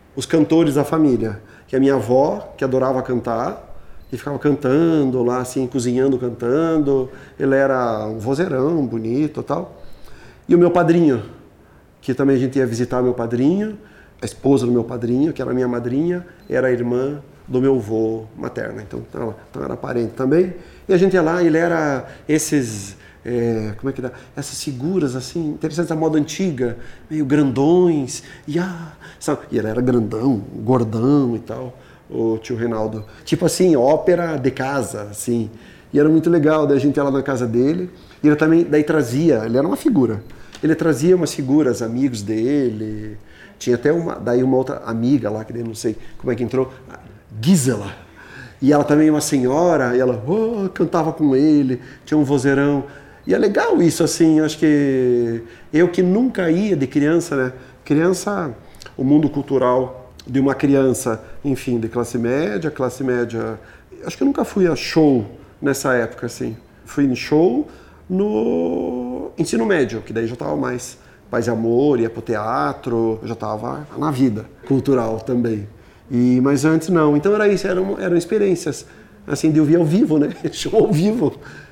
os cantores da família. Que a minha avó, que adorava cantar, e ficava cantando lá, assim, cozinhando, cantando. Ele era um vozeirão, bonito e tal. E o meu padrinho, que também a gente ia visitar meu padrinho, a esposa do meu padrinho, que era a minha madrinha, era a irmã do meu avô materno. Então era parente também. E a gente ia lá, ele era esses... como é que dá? Essas figuras assim, interessantes da moda antiga, meio grandões, e ele era grandão, gordão e tal, o tio Reinaldo. Tipo assim, ópera de casa, assim. E era muito legal, daí a gente ia lá na casa dele, e ele também, daí trazia, ele era uma figura. Ele trazia umas figuras, amigos dele, tinha até uma outra amiga lá, que daí não sei como é que entrou, Gisela. E ela também, uma senhora, e ela cantava com ele, tinha um vozeirão. E é legal isso, assim, acho que eu que nunca ia de criança, né? Criança, o mundo cultural de uma criança, enfim, de classe média, acho que eu nunca fui a show nessa época, assim. Fui em show no ensino médio, que daí já estava mais Paz e Amor, ia pro teatro, já estava na vida cultural também. Mas antes não, então era isso, eram experiências, assim, de ouvir ao vivo, né? Show ao vivo.